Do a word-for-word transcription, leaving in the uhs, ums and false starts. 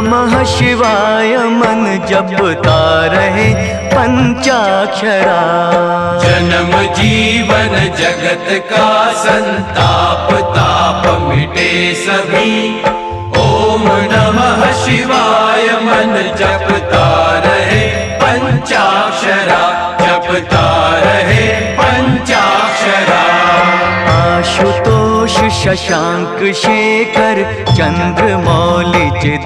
नमः शिवाय मन जपता रहे पंचाक्षरा। जन्म जीवन जगत का संताप ताप मिटे सभी। ओम नमः शिवाय मन जपता रहे पंचाक्षरा, जपता रहे पंचाक्षरा। आशुतोष शशांक शेखर चंद्रमौली